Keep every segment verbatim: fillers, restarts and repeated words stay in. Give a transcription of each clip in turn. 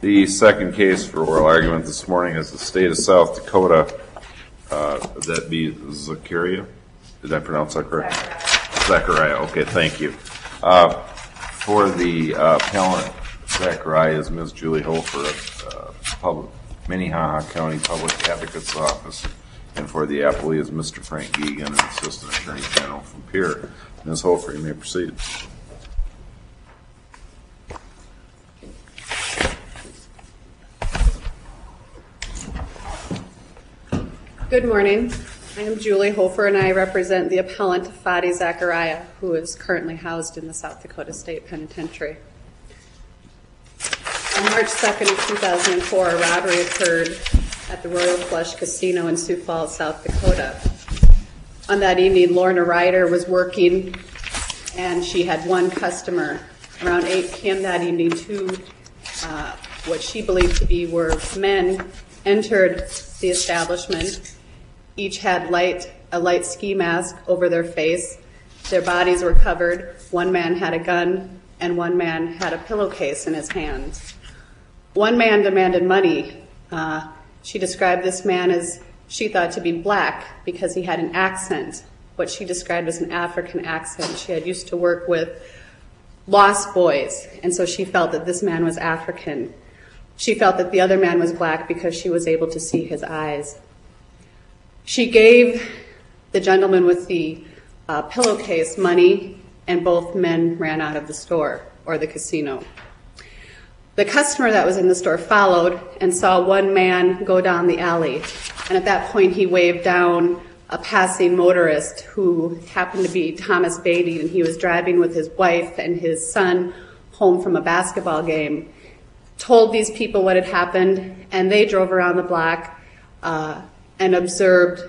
The second case for oral argument this morning is the State of South Dakota. Uh, would that be Zachariah? Did I pronounce that correct? Zachariah. Okay, thank you. Uh, for the uh, appellant, Zachariah, is Miz Julie Hofer of uh, Public, Minnehaha County Public Advocate's Office, and for the appellee is Mister Frank Geoghegan, an Assistant Attorney General from Pierre. Miz Hofer, you may proceed. Good morning. I am Julie Hofer, and I represent the appellant Fadi Zachariah, who is currently housed in the South Dakota State Penitentiary. On March second of two thousand four, a robbery occurred at the Royal Flush Casino in Sioux Falls, South Dakota. On that evening, Lorna Ryder was working, and she had one customer. Around eight p.m. that evening, two, uh, what she believed to be were men, entered the establishment. Each had light, a light ski mask over their face. Their bodies were covered. One man had a gun, and one man had a pillowcase in his hands. One man demanded money. Uh, she described this man as she thought to be black because he had an accent, what she described as an African accent. She had used to work with lost boys, and so she felt that this man was African. She felt that the other man was black because she was able to see his eyes. She gave the gentleman with the uh, pillowcase money, and both men ran out of the store or the casino. The customer that was in the store followed and saw one man go down the alley, and at that point he waved down a passing motorist who happened to be Thomas Beatty, and he was driving with his wife and his son home from a basketball game. Told these people what had happened, and they drove around the block uh, and observed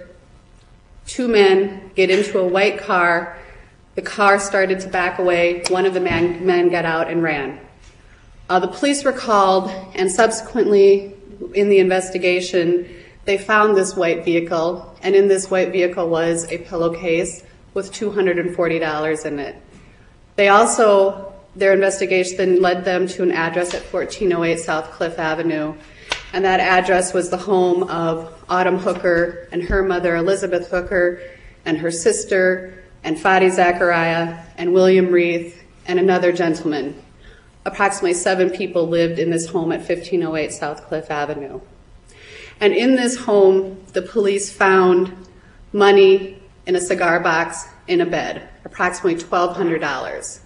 two men get into a white car. The car started to back away. One of the man, men got out and ran. Uh, the police were called, and subsequently in the investigation, they found this white vehicle, and in this white vehicle was a pillowcase with two hundred forty dollars in it. They also, their investigation led them to an address at fourteen oh eight South Cliff Avenue, and that address was the home of Autumn Hooker and her mother Elizabeth Hooker and her sister and Fadi Zachariah and William Reith and another gentleman. Approximately seven people lived in this home at fifteen oh eight South Cliff Avenue. And in this home, the police found money in a cigar box in a bed, approximately twelve hundred dollars.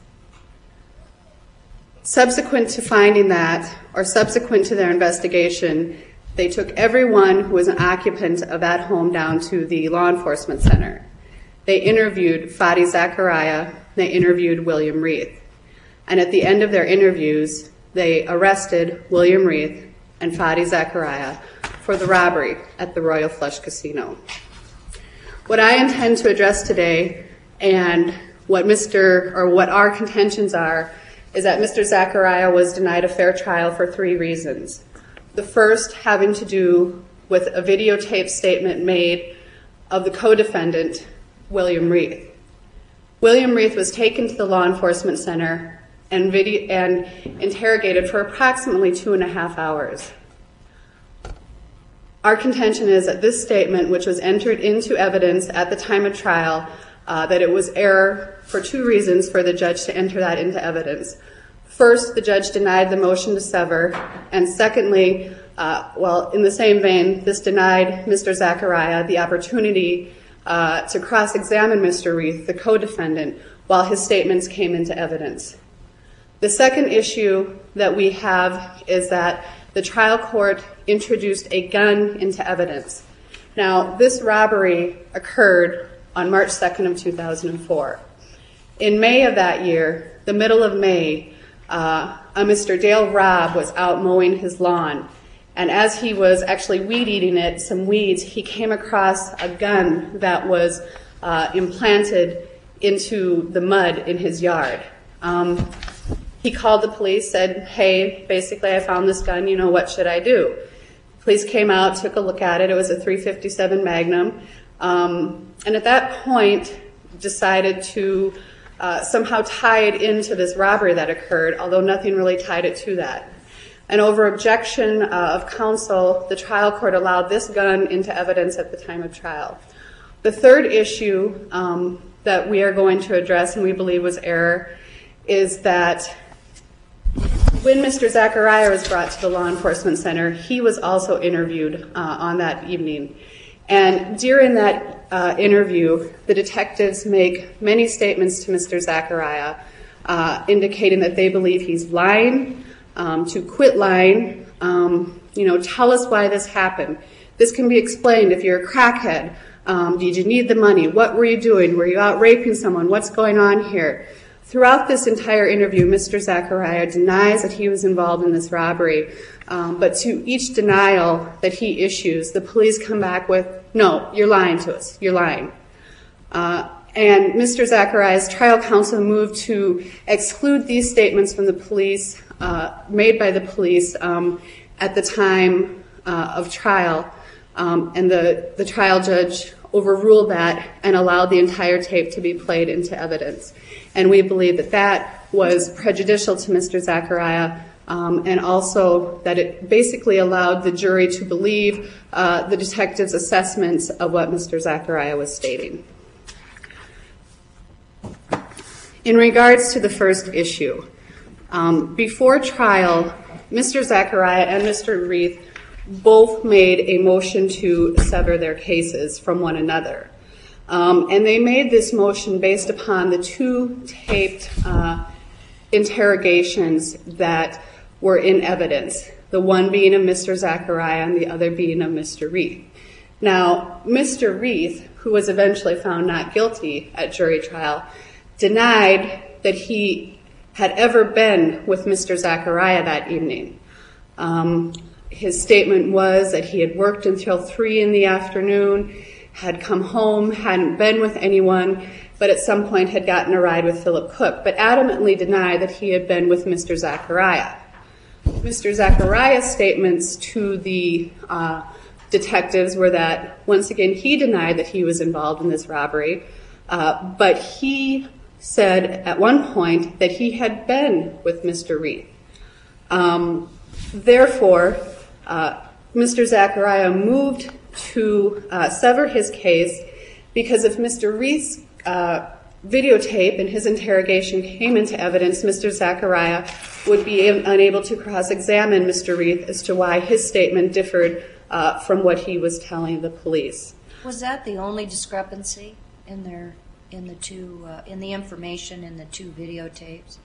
Subsequent to finding that, or subsequent to their investigation, they took everyone who was an occupant of that home down to the law enforcement center. They interviewed Fadi Zachariah, they interviewed William Reith. And at the end of their interviews, they arrested William Reith and Fadi Zachariah for the robbery at the Royal Flush Casino. What I intend to address today, and what Mister or what our contentions are, is that Mister Zachariah was denied a fair trial for three reasons. The first having to do with a videotaped statement made of the co-defendant, William Reith. William Reith was taken to the law enforcement center and, video- and interrogated for approximately two and a half hours. Our contention is that this statement, which was entered into evidence at the time of trial, Uh, that it was error for two reasons for the judge to enter that into evidence. First, the judge denied the motion to sever, and secondly, uh, well, in the same vein, this denied Mister Zachariah the opportunity uh, to cross-examine Mister Reith, the co-defendant, while his statements came into evidence. The second issue that we have is that the trial court introduced a gun into evidence. Now, this robbery occurred on March second of two thousand four. In May of that year, the middle of May, uh, a Mister Dale Robb was out mowing his lawn, and as he was actually weed eating it, some weeds, he came across a gun that was uh, implanted into the mud in his yard. Um, he called the police, said, hey, basically I found this gun, you know, what should I do? Police came out, took a look at it. It was a three fifty-seven Magnum. Um, and at that point, decided to uh, somehow tie it into this robbery that occurred, although nothing really tied it to that. And over objection uh, of counsel, the trial court allowed this gun into evidence at the time of trial. The third issue um, that we are going to address, and we believe was error, is that when Mister Zachariah was brought to the law enforcement center, he was also interviewed uh, on that evening. And during that uh, interview, the detectives make many statements to Mister Zachariah, uh, indicating that they believe he's lying, um, to quit lying, um, you know, tell us why this happened. This can be explained if you're a crackhead. Um, did you need the money? What were you doing? Were you out raping someone? What's going on here? Throughout this entire interview, Mister Zachariah denies that he was involved in this robbery, um, but to each denial that he issues, the police come back with, no, you're lying to us, you're lying. Uh, and Mister Zachariah's trial counsel moved to exclude these statements from the police, uh, made by the police um, at the time uh, of trial, um, and the, the trial judge overruled that and allowed the entire tape to be played into evidence. And we believe that that was prejudicial to Mister Zachariah, um, and also that it basically allowed the jury to believe uh, the detective's assessments of what Mister Zachariah was stating. In regards to the first issue, um, before trial, Mister Zachariah and Mister Reith both made a motion to sever their cases from one another. Um, and they made this motion based upon the two taped uh, interrogations that were in evidence, the one being of Mister Zachariah and the other being of Mister Reith. Now, Mister Reith, who was eventually found not guilty at jury trial, denied that he had ever been with Mister Zachariah that evening. Um, his statement was that he had worked until three in the afternoon, had come home, hadn't been with anyone, but at some point had gotten a ride with Philip Cook, but adamantly denied that he had been with Mister Zachariah. Mister Zachariah's statements to the uh, detectives were that, once again, he denied that he was involved in this robbery, uh, but he said at one point that he had been with Mister Reith. Um, therefore, uh, Mister Zachariah moved to uh, sever his case because if Mister Reith's uh, videotape and his interrogation came into evidence, Mister Zachariah would be unable to cross-examine Mister Reith as to why his statement differed uh, from what he was telling the police. Was that the only discrepancy in their in the two uh, in the information in the two videotapes?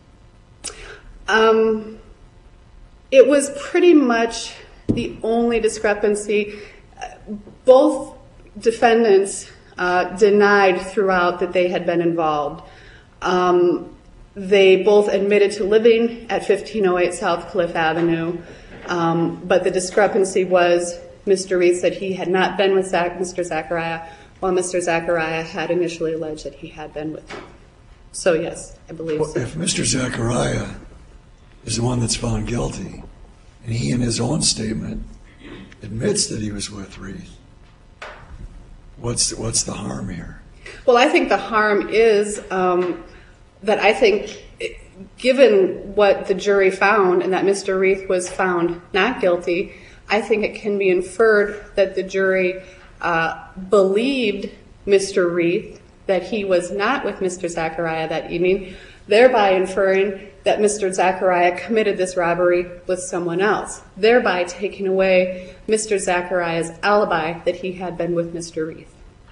Um, it was pretty much the only discrepancy. Both defendants uh, denied throughout that they had been involved. Um, they both admitted to living at fifteen oh eight South Cliff Avenue, um, but the discrepancy was Mister Reith said he had not been with Zach, Mister Zachariah, while Mister Zachariah had initially alleged that he had been with him. So yes, I believe well, so. If Mister Zachariah is the one that's found guilty, and he in his own statement admits that he was with Reith, what's the, what's the harm here? Well, I think the harm is um, that I think, given what the jury found and that Mister Reith was found not guilty, I think it can be inferred that the jury uh, believed Mister Reith, that he was not with Mister Zachariah that evening, thereby inferring that Mister Zachariah committed this robbery with someone else, thereby taking away Mister Zachariah's alibi that he had been with Mister Reith.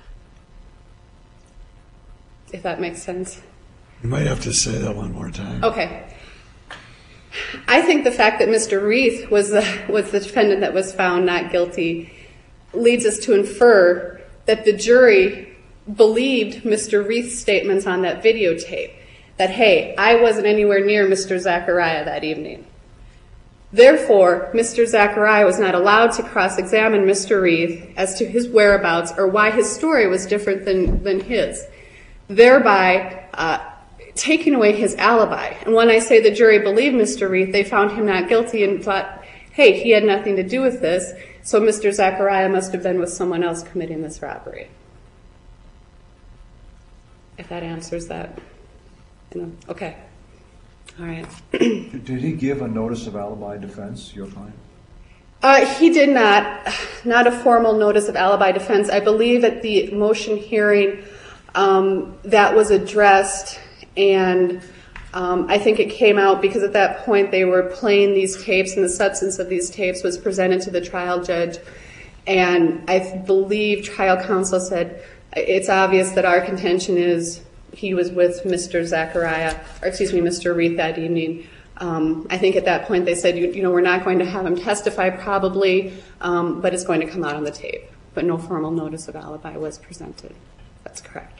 If that makes sense. You might have to say that one more time. Okay. I think the fact that Mister Reith was the, was the defendant that was found not guilty leads us to infer that the jury believed Mister Reith's statements on that videotape, that, hey, I wasn't anywhere near Mister Zachariah that evening. Therefore, Mister Zachariah was not allowed to cross-examine Mister Reith as to his whereabouts or why his story was different than, than his, thereby uh, taking away his alibi. And when I say the jury believed Mister Reith, they found him not guilty and thought, hey, he had nothing to do with this, so Mister Zachariah must have been with someone else committing this robbery. If that answers that. Okay. All right. Did he give a notice of alibi defense, your client? Uh, he did not, not a formal notice of alibi defense. I believe at the motion hearing um, that was addressed, and um, I think it came out because at that point they were playing these tapes, and the substance of these tapes was presented to the trial judge. And I believe trial counsel said, it's obvious that our contention is he was with Mister Zachariah, or excuse me, Mister Reith that evening. Um, I think at that point they said, you, you know, we're not going to have him testify probably, um, but it's going to come out on the tape. But no formal notice of alibi was presented. That's correct.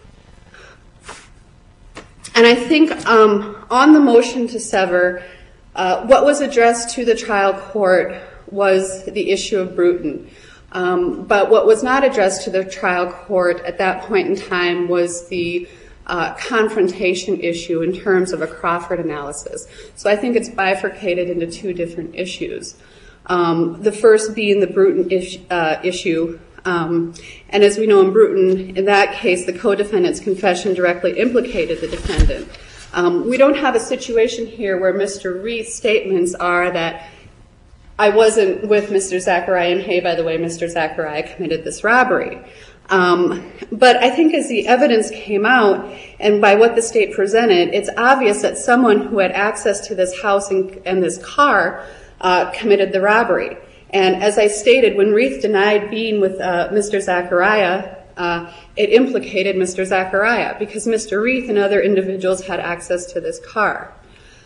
And I think um, on the motion to sever, uh, what was addressed to the trial court was the issue of Bruton. Um, but what was not addressed to the trial court at that point in time was the uh, confrontation issue in terms of a Crawford analysis. So I think it's bifurcated into two different issues. Um, the first being the Bruton is, uh, issue. Um, and as we know in Bruton, in that case, the co-defendant's confession directly implicated the defendant. Um, we don't have a situation here where Mister Reith's statements are that I wasn't with Mister Zachariah, and hey, by the way, Mister Zachariah committed this robbery. Um, but I think as the evidence came out, and by what the state presented, it's obvious that someone who had access to this house and, and this car uh, committed the robbery. And as I stated, when Reith denied being with uh, Mister Zachariah, uh, it implicated Mister Zachariah because Mister Reith and other individuals had access to this car.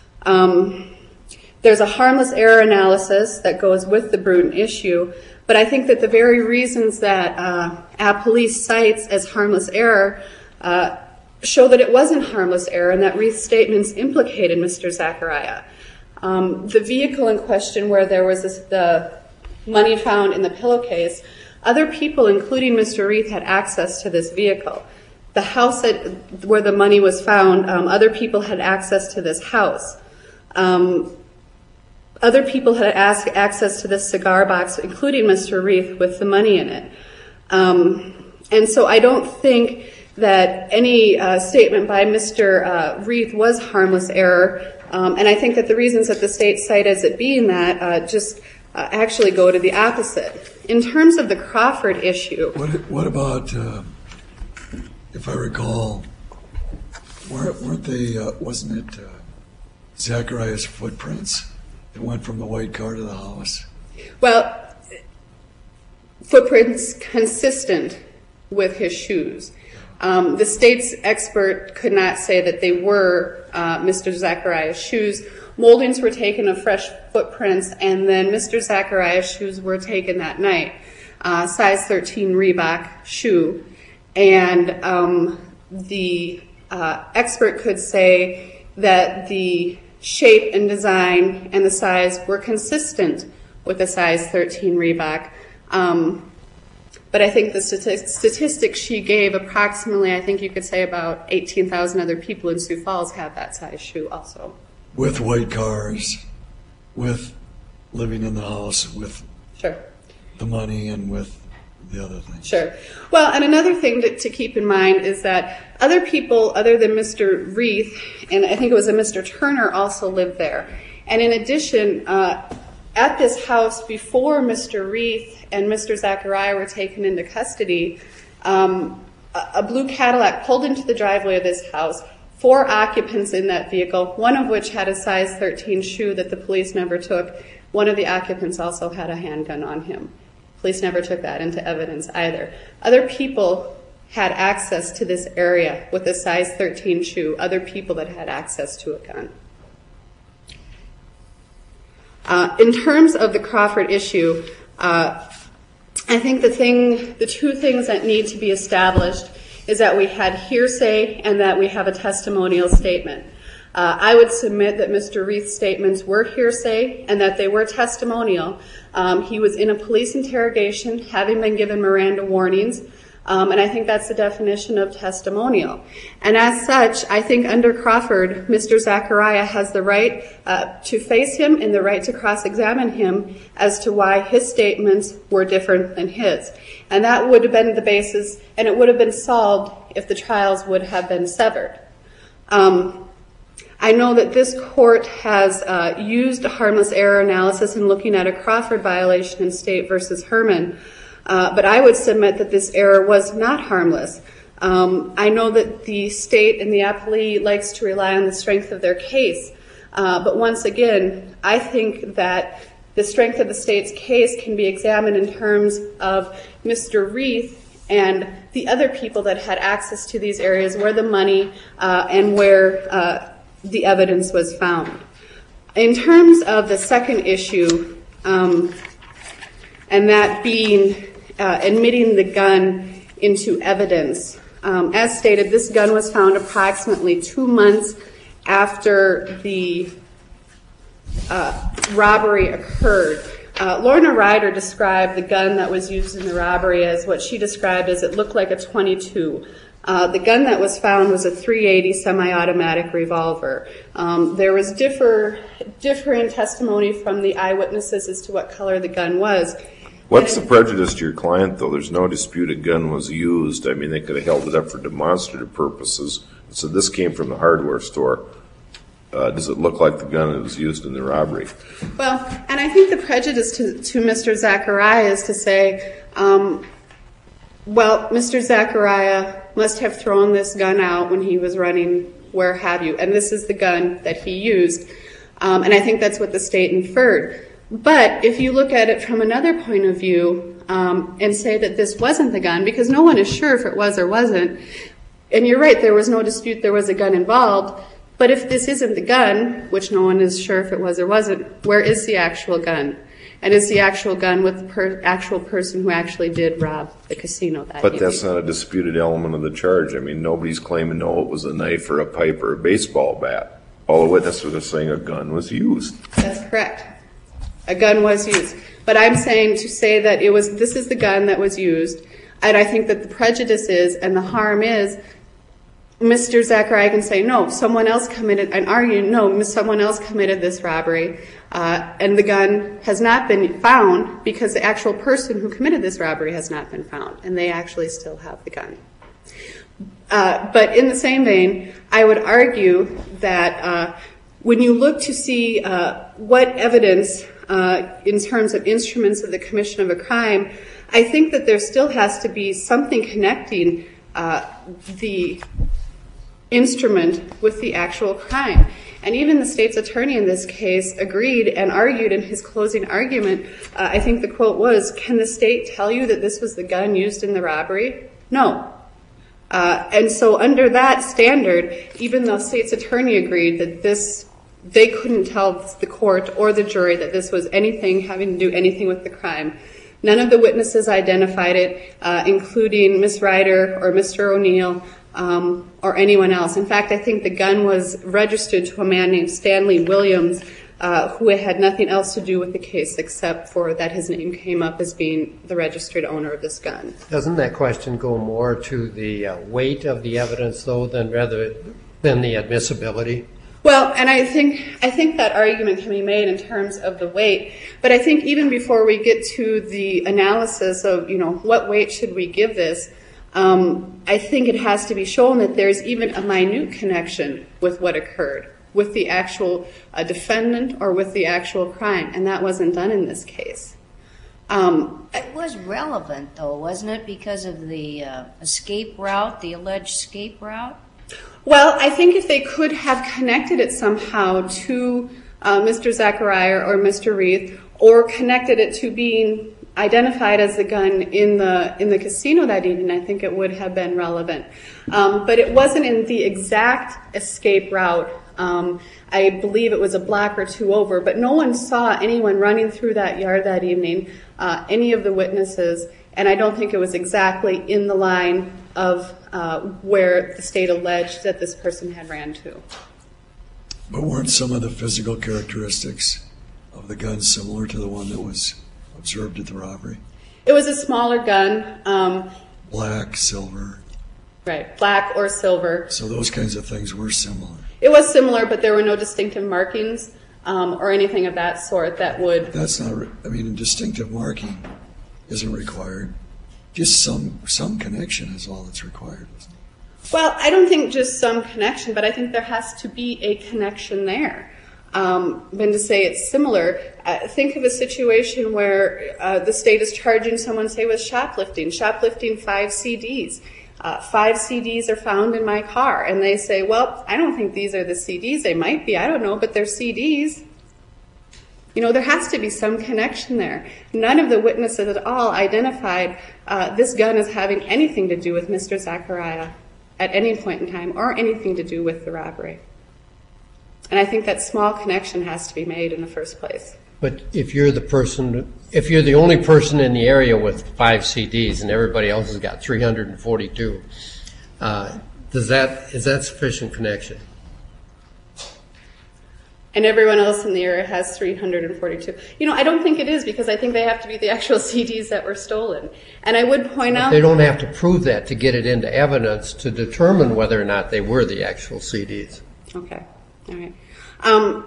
Um, There's a harmless error analysis that goes with the Bruton issue, but I think that the very reasons that uh, Appellee cites as harmless error uh, show that it wasn't harmless error and that Reith's statements implicated Mister Zachariah. Um, the vehicle in question where there was this, the money found in the pillowcase, other people, including Mister Reith, had access to this vehicle. The house that, where the money was found, um, other people had access to this house. Um, Other people had asked access to this cigar box, including Mister Reith, with the money in it. Um, and so I don't think that any uh, statement by Mister Uh, Reith was harmless error. Um, and I think that the reasons that the state cite as it being that uh, just uh, actually go to the opposite. In terms of the Crawford issue. What, what about, uh, if I recall, weren't, weren't they, uh, wasn't it uh, Zachariah's footprints? It went from the white car to the house. Well, footprints consistent with his shoes. Um, the state's expert could not say that they were uh, Mister Zachariah's shoes. Moldings were taken of fresh footprints, and then Mister Zachariah's shoes were taken that night, uh, size thirteen Reebok shoe. And um, the uh, expert could say that the shape and design and the size were consistent with the size thirteen Reebok. Um, but I think the stati- statistics she gave, approximately, I think you could say about eighteen thousand other people in Sioux Falls have that size shoe also. With white cars, with living in the house, with Sure. the money, and with the other things. Sure. Well, and another thing to, to keep in mind is that other people other than Mister Reith, and I think it was a Mister Turner, also lived there. And in addition, uh, at this house, before Mister Reith and Mister Zachariah were taken into custody, um, a, a blue Cadillac pulled into the driveway of this house, four occupants in that vehicle, one of which had a size thirteen shoe that the police never took. One of the occupants also had a handgun on him. Police never took that into evidence either. Other people had access to this area with a size thirteen shoe, other people that had access to a gun. Uh, in terms of the Crawford issue, uh, I think the thing, the two things that need to be established is that we had hearsay and that we have a testimonial statement. Uh, I would submit that Mister Reith's statements were hearsay and that they were testimonial. Um, he was in a police interrogation, having been given Miranda warnings, um, and I think that's the definition of testimonial. And as such, I think under Crawford, Mister Zachariah has the right uh, to face him and the right to cross-examine him as to why his statements were different than his. And that would have been the basis, and it would have been solved if the trials would have been severed. Um, I know that this court has uh, used a harmless error analysis in looking at a Crawford violation in State versus Herman, uh, but I would submit that this error was not harmless. Um, I know that the state and the appellee likes to rely on the strength of their case, uh, but once again, I think that the strength of the state's case can be examined in terms of Mister Reith and the other people that had access to these areas where the money uh, and where uh, the evidence was found. In terms of the second issue, um, and that being uh, admitting the gun into evidence, um, as stated, this gun was found approximately two months after the uh, robbery occurred. Uh, Lorna Ryder described the gun that was used in the robbery as what she described as it looked like a twenty-two. Uh, the gun that was found was a three eighty semi-automatic revolver. Um, there was differ, differing testimony from the eyewitnesses as to what color the gun was. What's the prejudice to your client, though? There's no dispute a gun was used. I mean, they could have held it up for demonstrative purposes. So this came from the hardware store. Uh, does it look like the gun that was used in the robbery? Well, and I think the prejudice to, to Mister Zachariah is to say, um, well, Mister Zachariah must have thrown this gun out when he was running, where have you, and this is the gun that he used. Um, and I think that's what the state inferred. But if you look at it from another point of view um, and say that this wasn't the gun, because no one is sure if it was or wasn't, and you're right, there was no dispute there was a gun involved, but if this isn't the gun, which no one is sure if it was or wasn't, where is the actual gun? And is the actual gun with the per- actual person who actually did rob the casino that But evening? that's not a disputed element of the charge. I mean, nobody's claiming, no, it was a knife or a pipe or a baseball bat. All the witnesses are saying a gun was used. That's correct. A gun was used. But I'm saying to say that it was, this is the gun that was used, and I think that the prejudice is, and the harm is, Mister Zachariah can say, no, someone else committed, and argue, no, someone else committed this robbery, uh, and the gun has not been found because the actual person who committed this robbery has not been found, and they actually still have the gun. Uh, but in the same vein, I would argue that uh, when you look to see uh, what evidence uh, in terms of instruments of the commission of a crime, I think that there still has to be something connecting uh, the instrument with the actual crime. And even the state's attorney in this case agreed and argued in his closing argument, uh, I think the quote was, can the state tell you that this was the gun used in the robbery? No. Uh, and so under that standard, even though state's attorney agreed that this, they couldn't tell the court or the jury that this was anything having to do anything with the crime. None of the witnesses identified it, uh, including Miz Ryder or Mister O'Neill, um, or anyone else. In fact, I think the gun was registered to a man named Stanley Williams, uh, who had nothing else to do with the case except for that his name came up as being the registered owner of this gun. Doesn't that question go more to the uh, weight of the evidence, though, than rather than the admissibility? Well, and I think I think that argument can be made in terms of the weight, but I think even before we get to the analysis of, you know, what weight should we give this, um, I think it has to be shown that there's even a minute connection with what occurred, with the actual uh, defendant or with the actual crime, and that wasn't done in this case. Um, It was relevant, though, wasn't it, because of the uh, escape route, the alleged escape route? Well, I think if they could have connected it somehow to uh, Mister Zachariah or Mister Reith, or connected it to being identified as the gun in the in the casino that evening, I think it would have been relevant. Um, but it wasn't in the exact escape route. Um, I believe it was a block or two over, but no one saw anyone running through that yard that evening, uh, any of the witnesses, and I don't think it was exactly in the line of uh, where the state alleged that this person had ran to. But weren't some of the physical characteristics of the gun similar to the one that was observed at the robbery? It was a smaller gun, um, Black, silver. right, black or silver. So those kinds of things were similar. It was similar, but there were no distinctive markings um, or anything of that sort that would... That's not, re- I mean, a distinctive marking isn't required. Just some some connection is all that's required, isn't it? Well, I don't think just some connection, but I think there has to be a connection there. Um, and to say it's similar, uh, think of a situation where uh, the state is charging someone, say, with shoplifting, shoplifting five C Ds. Uh, five C Ds are found in my car, and they say, well, I don't think these are the C Ds. They might be, I don't know, but they're C Ds. You know, there has to be some connection there. None of the witnesses at all identified uh, this gun as having anything to do with Mister Zachariah at any point in time, or anything to do with the robbery. And I think that small connection has to be made in the first place. But if you're the person, if you're the only person in the area with five C Ds and everybody else has got three hundred forty-two, uh, does that is that sufficient connection? And everyone else in the area has three hundred forty-two. You know, I don't think it is, because I think they have to be the actual C Ds that were stolen. And I would point But out... they don't have to prove that to get it into evidence to determine whether or not they were the actual C Ds. Okay, all right. Um,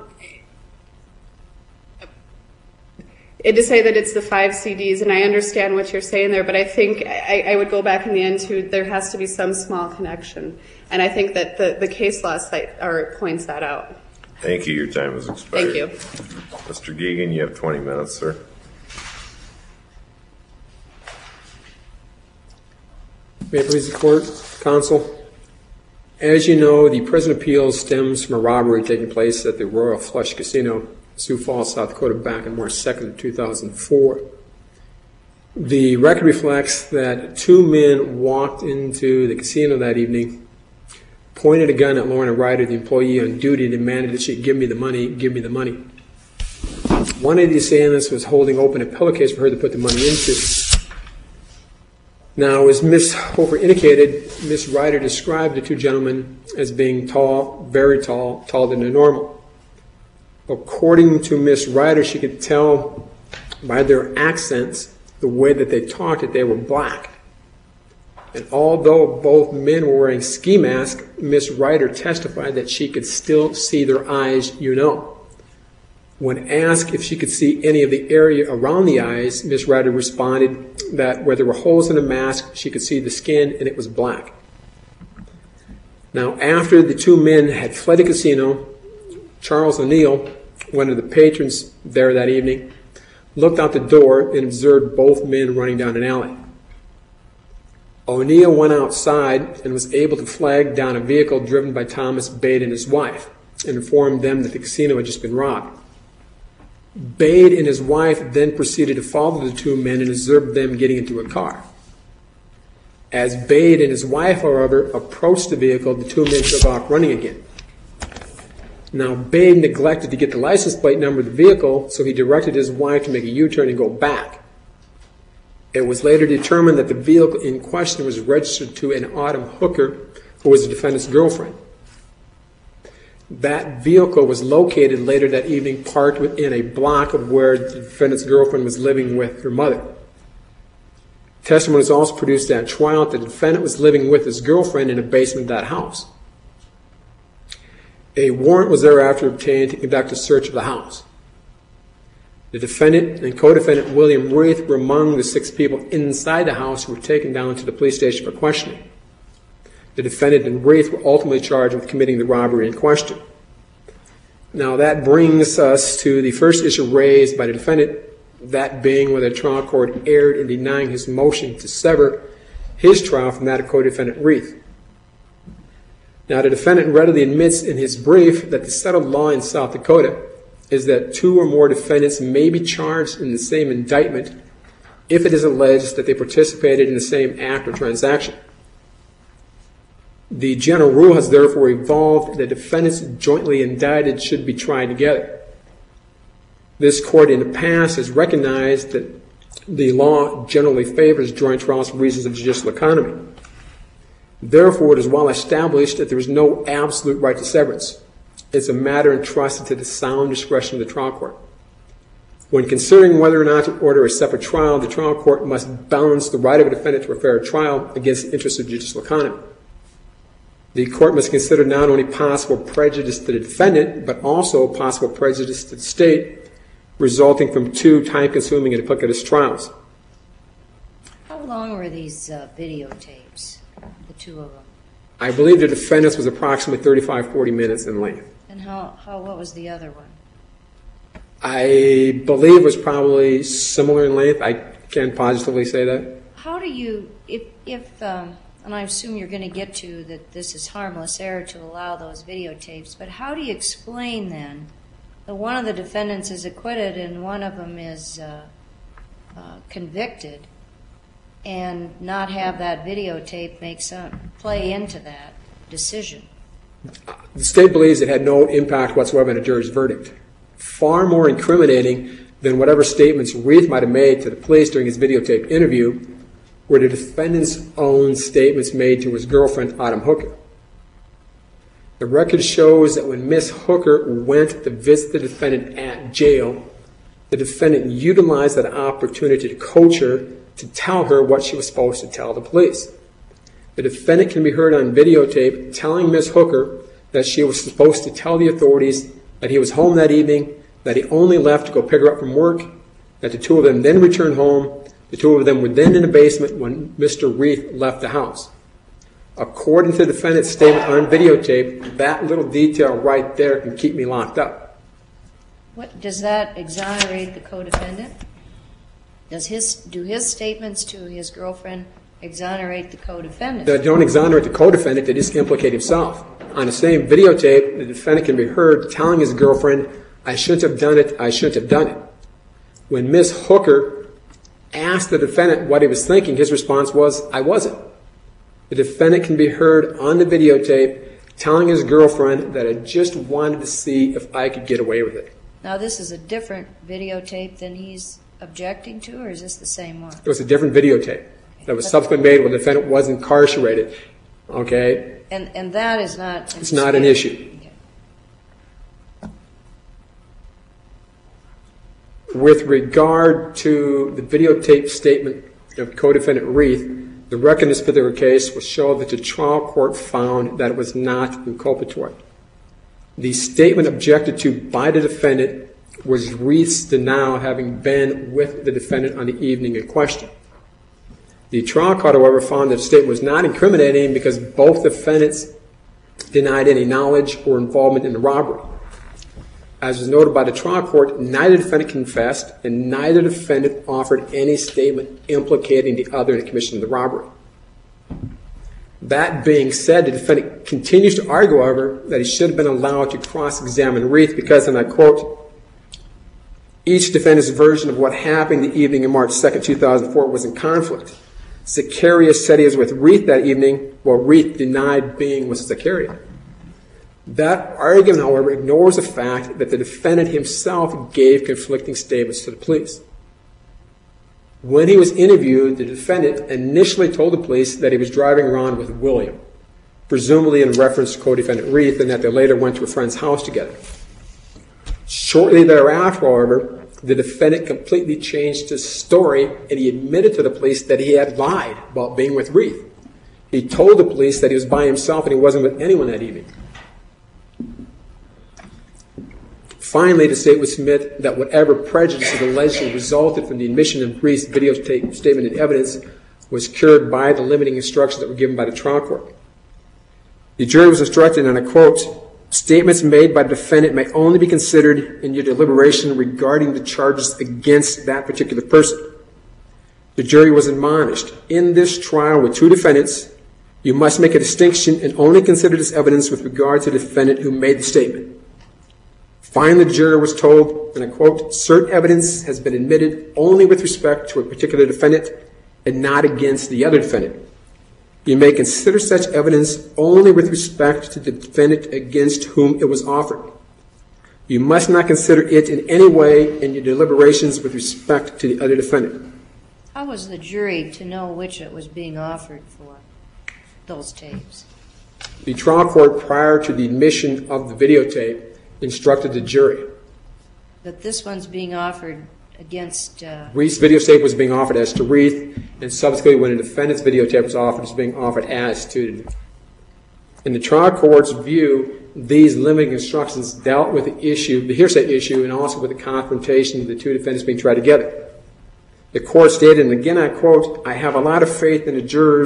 it to say that it's the five C Ds, and I understand what you're saying there, but I think I, I would go back in the end to there has to be some small connection. And I think that the, the case law site or points that out. Thank you. Your time has expired. Thank you. Mister Geoghegan, you have twenty minutes, sir. May it please the court, counsel. As you know, the present appeal stems from a robbery taking place at the Royal Flush Casino, Sioux Falls, South Dakota, back on March second, two thousand four. The record reflects that two men walked into the casino that evening, pointed a gun at Lorna Ryder, the employee on duty, and demanded that she give me the money, give me the money. One of the assailants was holding open a pillowcase for her to put the money into. Now, as Miz Hofer indicated, Miz Ryder described the two gentlemen as being tall, very tall, taller than normal. According to Miz Ryder, she could tell by their accents, the way that they talked, that they were black. And although both men were wearing ski masks, Miz Ryder testified that she could still see their eyes, you know. When asked if she could see any of the area around the eyes, Miz Ryder responded that where there were holes in the mask, she could see the skin and it was black. Now, after the two men had fled the casino, Charles O'Neill, one of the patrons there that evening, looked out the door and observed both men running down an alley. O'Neill went outside and was able to flag down a vehicle driven by Thomas Bade and his wife and informed them that the casino had just been robbed. Bade and his wife then proceeded to follow the two men and observed them getting into a car. As Bade and his wife, however, approached the vehicle, the two men took off running again. Now, Bade neglected to get the license plate number of the vehicle, so he directed his wife to make a U-turn and go back. It was later determined that the vehicle in question was registered to an Autumn Hooker, who was the defendant's girlfriend. That vehicle was located later that evening parked within a block of where the defendant's girlfriend was living with her mother. Testimony was also produced at trial that the defendant was living with his girlfriend in the basement of that house. A warrant was thereafter obtained to conduct a search of the house. The defendant and co-defendant William Reith were among the six people inside the house who were taken down to the police station for questioning. The defendant and Reith were ultimately charged with committing the robbery in question. Now that brings us to the first issue raised by the defendant, that being whether the trial court erred in denying his motion to sever his trial from that of co-defendant Reith. Now the defendant readily admits in his brief that the settled law in South Dakota is that two or more defendants may be charged in the same indictment if it is alleged that they participated in the same act or transaction. The general rule has therefore evolved that defendants jointly indicted should be tried together. This court in the past has recognized that the law generally favors joint trials for reasons of judicial economy. Therefore, it is well established that there is no absolute right to severance. It's a matter entrusted to the sound discretion of the trial court. When considering whether or not to order a separate trial, the trial court must balance the right of a defendant to a fair trial against the interests of judicial economy. The court must consider not only possible prejudice to the defendant, but also possible prejudice to the state, resulting from two time-consuming and duplicitous trials. How long were these uh, videotapes, the two of them? I believe the defendant's was approximately thirty-five, forty minutes in length. And how, how what was the other one? I believe it was probably similar in length. I can't positively say that. How do you, if, if um, and I assume you're going to get to that this is harmless error to allow those videotapes, but how do you explain then that one of the defendants is acquitted and one of them is uh, uh, convicted, and not have that videotape make some play into that decision? The state believes it had no impact whatsoever on a jury's verdict. Far more incriminating than whatever statements Reith might have made to the police during his videotape interview were the defendant's own statements made to his girlfriend, Autumn Hooker. The record shows that when Miss Hooker went to visit the defendant at jail, the defendant utilized that opportunity to coach her to tell her what she was supposed to tell the police. The defendant can be heard on videotape telling Miss Hooker that she was supposed to tell the authorities that he was home that evening, that he only left to go pick her up from work, that the two of them then returned home. The two of them were then in the basement when Mister Reith left the house. According to the defendant's statement on videotape, that little detail right there can keep me locked up. What, does that exonerate the co-defendant? Does his, do his statements to his girlfriend exonerate the co-defendant? They don't exonerate the co-defendant, they just implicate himself. On the same videotape, the defendant can be heard telling his girlfriend, I shouldn't have done it, I shouldn't have done it. When Miss Hooker asked the defendant what he was thinking, his response was, I wasn't. The defendant can be heard on the videotape telling his girlfriend that I just wanted to see if I could get away with it. Now, this is a different videotape than he's objecting to, or is this the same one? It was a different videotape that was subsequently made when the defendant was incarcerated. Okay? And and that is not... It's not an issue. With regard to the videotape statement of co-defendant Reith, the record in this particular case will show that the trial court found that it was not inculpatory. The statement objected to by the defendant was Reith's denial of having been with the defendant on the evening in question. The trial court, however, found that the statement was not incriminating because both defendants denied any knowledge or involvement in the robbery. As was noted by the trial court, neither defendant confessed and neither defendant offered any statement implicating the other in the commission of the robbery. That being said, the defendant continues to argue, however, that he should have been allowed to cross-examine Reith because, and I quote, each defendant's version of what happened the evening of March second, two thousand four was in conflict. Zacharias said he was with Reith that evening, while Reith denied being with Zacharias. That argument, however, ignores the fact that the defendant himself gave conflicting statements to the police. When he was interviewed, the defendant initially told the police that he was driving around with William, presumably in reference to co-defendant Reith, and that they later went to a friend's house together. Shortly thereafter, however, the defendant completely changed his story, and he admitted to the police that he had lied about being with Reith. He told the police that he was by himself and he wasn't with anyone that evening. Finally, the state would submit that whatever prejudice allegedly resulted from the admission of Reith's videotape statement and evidence was cured by the limiting instructions that were given by the trial court. The jury was instructed, and I quote, statements made by the defendant may only be considered in your deliberation regarding the charges against that particular person. The jury was admonished, in this trial with two defendants, you must make a distinction and only consider this evidence with regard to the defendant who made the statement. Finally, the jury was told, and I quote, certain evidence has been admitted only with respect to a particular defendant and not against the other defendant. You may consider such evidence only with respect to the defendant against whom it was offered. You must not consider it in any way in your deliberations with respect to the other defendant. How was the jury to know which it was being offered for, those tapes? The trial court, prior to the admission of the videotape, instructed the jury. That this one's being offered against... Uh, Reith's videotape was being offered as to Reith, and subsequently when the defendant's videotape was offered, it was being offered as to... In the trial court's view, these limiting instructions dealt with the issue, the hearsay issue, and also with the confrontation of the two defendants being tried together. The court stated, and again I quote, I have a lot of faith in the jurors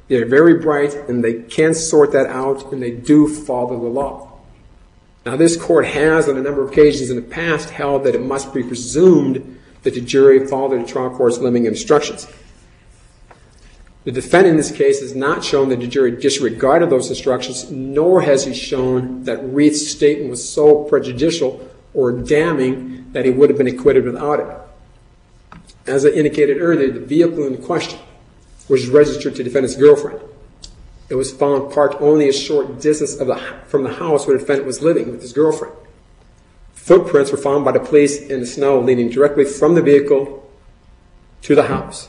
They're very bright, and they can sort that out, and they do follow the law. Now, this court has, on a number of occasions in the past, held that it must be presumed that the jury followed the trial court's limiting instructions. The defendant in this case has not shown that the jury disregarded those instructions, nor has he shown that Reith's statement was so prejudicial or damning that he would have been acquitted without it. As I indicated earlier, the vehicle in question was registered to the defendant's girlfriend. It was found parked only a short distance of the, from the house where the defendant was living with his girlfriend. Footprints were found by the police in the snow leading directly from the vehicle to the house.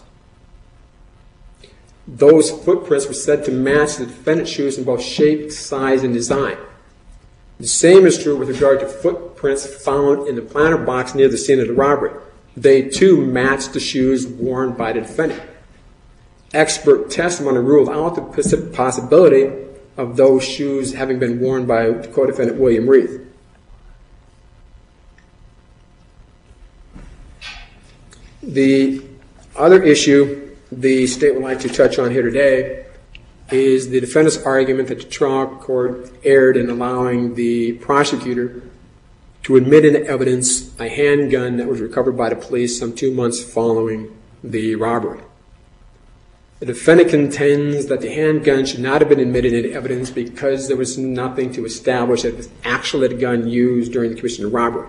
Those footprints were said to match the defendant's shoes in both shape, size, and design. The same is true with regard to footprints found in the planter box near the scene of the robbery. They, too, matched the shoes worn by the defendant. Expert testimony ruled out the possibility of those shoes having been worn by co-defendant William Reith. The other issue the state would like to touch on here today is the defendant's argument that the trial court erred in allowing the prosecutor to admit into evidence a handgun that was recovered by the police some two months following the robbery. The defendant contends that the handgun should not have been admitted into evidence because there was nothing to establish that it was actually the gun used during the commission of the robbery.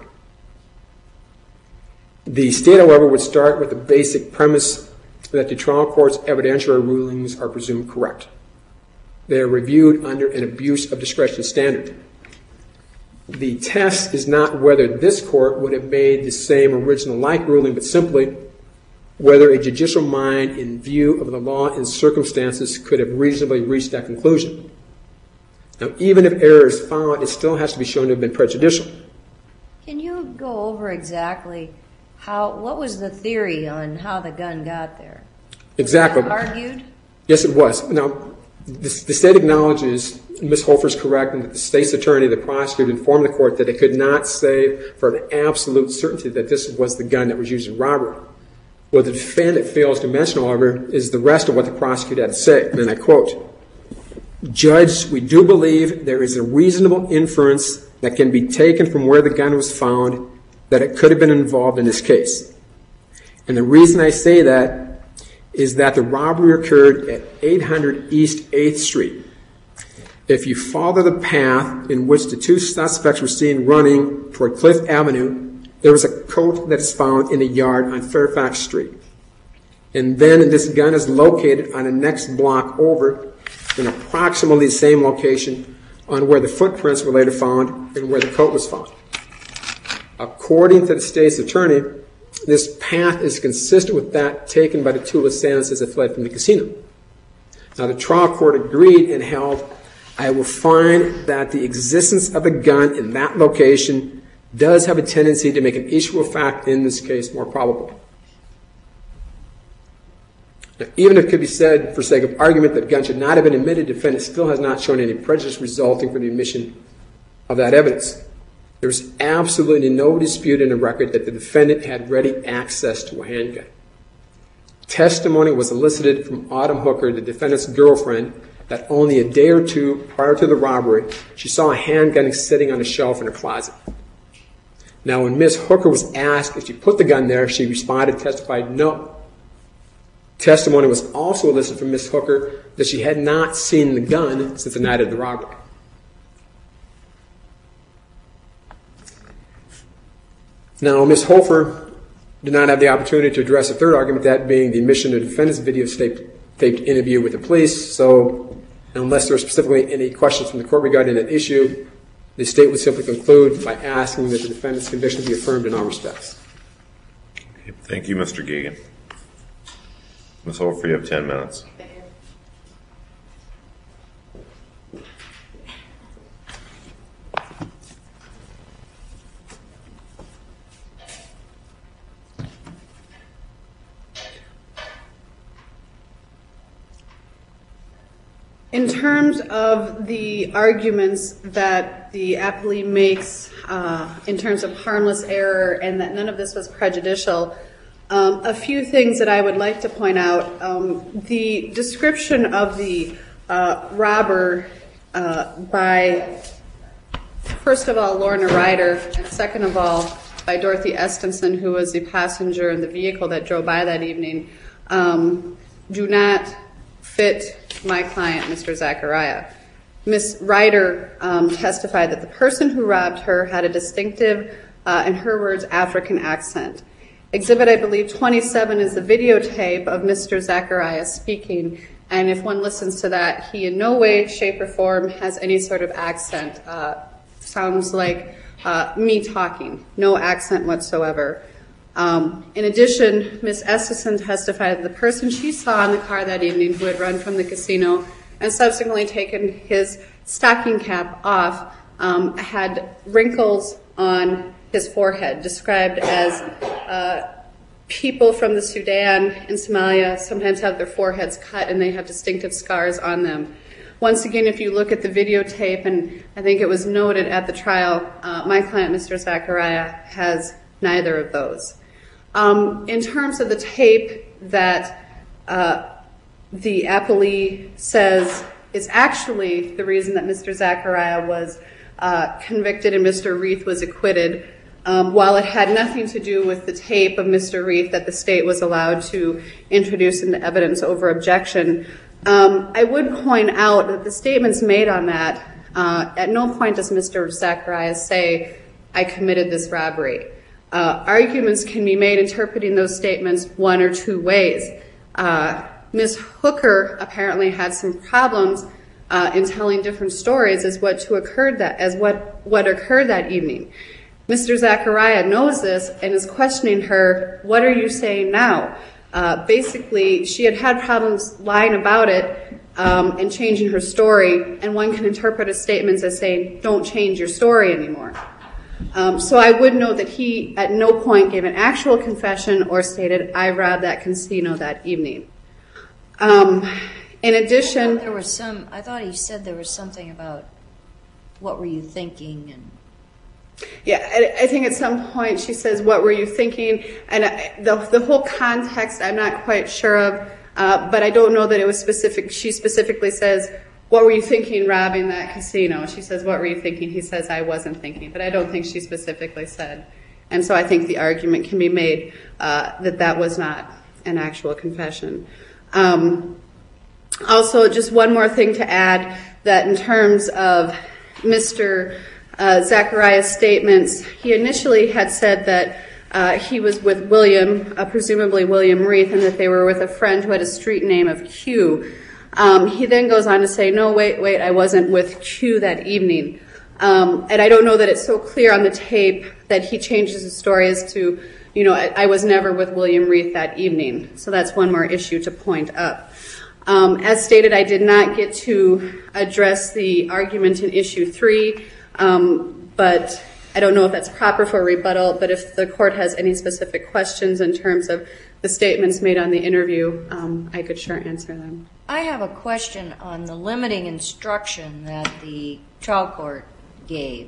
The state, however, would start with the basic premise that the trial court's evidentiary rulings are presumed correct. They are reviewed under an abuse of discretion standard. The test is not whether this court would have made the same original-like ruling, but simply whether a judicial mind, in view of the law and circumstances, could have reasonably reached that conclusion. Now, even if error is found, it still has to be shown to have been prejudicial. Can you go over exactly how, what was the theory on how the gun got there? Exactly. Was that argued? Yes, it was. Now, the, the state acknowledges, Miz Hofer is correct, and that the state's attorney, the prosecutor, informed the court that it could not say for an absolute certainty that this was the gun that was used in robbery. What the defendant fails to mention, however, is the rest of what the prosecutor had to say. And I quote, "Judge, we do believe there is a reasonable inference that can be taken from where the gun was found that it could have been involved in this case. And the reason I say that is that the robbery occurred at eight hundred East eighth Street. If you follow the path in which the two suspects were seen running toward Cliff Avenue, there was a coat that is found in a yard on Fairfax Street. And then this gun is located on the next block over in approximately the same location on where the footprints were later found and where the coat was found. According to the state's attorney, this path is consistent with that taken by the two assailants as they fled from the casino. Now, the trial court agreed and held, I will find that the existence of a gun in that location does have a tendency to make an issue of fact in this case more probable. Now, even if it could be said, for sake of argument, that the gun should not have been admitted, the defendant still has not shown any prejudice resulting from the admission of that evidence. There is absolutely no dispute in the record that the defendant had ready access to a handgun. Testimony was elicited from Autumn Hooker, the defendant's girlfriend, that only a day or two prior to the robbery, she saw a handgun sitting on a shelf in her closet. Now, when Miz Hooker was asked if she put the gun there, she responded, testified, no. Testimony was also elicited from Miz Hooker that she had not seen the gun since the night of the robbery. Now, Miz Hofer did not have the opportunity to address a third argument, that being the admission of the defendant's videotaped interview with the police. So, unless there are specifically any questions from the court regarding that issue, the state would simply conclude by asking that the defendant's conviction be affirmed in all respects. Okay, thank you, Mister Gagan. Miz Hofer, you have ten minutes. In terms of the arguments that the appellee makes uh, in terms of harmless error and that none of this was prejudicial, Um, a few things that I would like to point out. Um, the description of the uh, robber uh, by, first of all, Lorna Ryder, and second of all, by Dorothy Estenson, who was the passenger in the vehicle that drove by that evening, um, do not fit my client, Mister Zachariah. Miz Ryder um, testified that the person who robbed her had a distinctive, uh, in her words, African accent. Exhibit, I believe, twenty-seven is the videotape of Mister Zachariah speaking, and if one listens to that, he in no way, shape, or form has any sort of accent. Uh, sounds like uh, me talking, no accent whatsoever. Um, in addition, Miz Estenson testified that the person she saw in the car that evening who had run from the casino and subsequently taken his stocking cap off um, had wrinkles on his forehead, described as uh, people from the Sudan and Somalia sometimes have their foreheads cut and they have distinctive scars on them. Once again, if you look at the videotape, and I think it was noted at the trial, uh, my client, Mister Zachariah, has neither of those. Um, in terms of the tape that uh, the appellee says is actually the reason that Mister Zachariah was uh, convicted and Mister Reith was acquitted, um, while it had nothing to do with the tape of Mister Reith that the state was allowed to introduce into evidence over objection, um, I would point out that the statements made on that, uh, at no point does Mister Zachariah say, I committed this robbery. Uh, arguments can be made interpreting those statements one or two ways. Uh, Miz Hooker apparently had some problems uh, in telling different stories as what to occurred that as what what occurred that evening. Mister Zachariah knows this and is questioning her. What are you saying now? Uh, basically, she had had problems lying about it um, and changing her story, and one can interpret his statements as saying, "Don't change your story anymore." Um, so I would note that he at no point gave an actual confession or stated, I robbed that casino that evening. Um, in addition... There was some, I thought he said there was something about what were you thinking and... Yeah, I, I think at some point she says, what were you thinking? And I, the, the whole context I'm not quite sure of, uh, but I don't know that it was specific. She specifically says, what were you thinking robbing that casino? She says, what were you thinking? He says, I wasn't thinking. But I don't think she specifically said. And so I think the argument can be made uh, that that was not an actual confession. Um, also, just one more thing to add, that in terms of Mister Uh, Zachariah's statements, he initially had said that uh, he was with William, uh, presumably William Reith, and that they were with a friend who had a street name of Q. Um, he then goes on to say, no, wait, wait, I wasn't with Q that evening. Um, and I don't know that it's so clear on the tape that he changes his story as to, you know, I, I was never with William Reith that evening. So that's one more issue to point up. Um, as stated, I did not get to address the argument in issue three, um, but I don't know if that's proper for rebuttal, but if the court has any specific questions in terms of the statements made on the interview, um, I could sure answer them. I have a question on the limiting instruction that the trial court gave.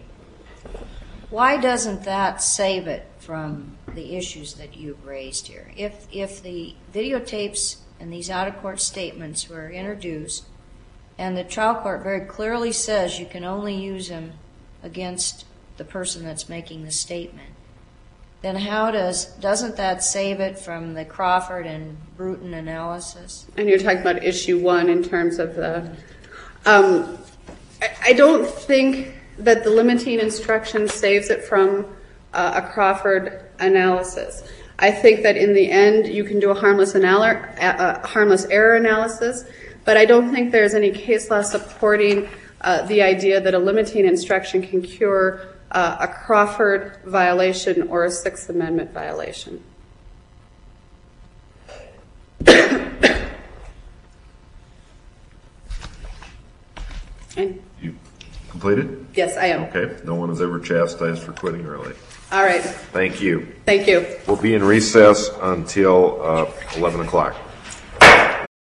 Why doesn't that save it from the issues that you've raised here? If if the videotapes and these out-of-court statements were introduced, and the trial court very clearly says you can only use them against the person that's making the statement, then how does, doesn't that save it from the Crawford and Bruton analysis? And you're talking about issue one in terms of the... Um, I, I don't think that the limiting instruction saves it from uh, a Crawford analysis. I think that in the end you can do a harmless, anal- a harmless error analysis, but I don't think there's any case law supporting uh, the idea that a limiting instruction can cure uh, a Crawford violation or a Sixth Amendment violation. And You completed? yes, I am. Okay. No one has ever chastised for quitting early. All right. Thank you. Thank you. We'll be in recess until uh, eleven o'clock.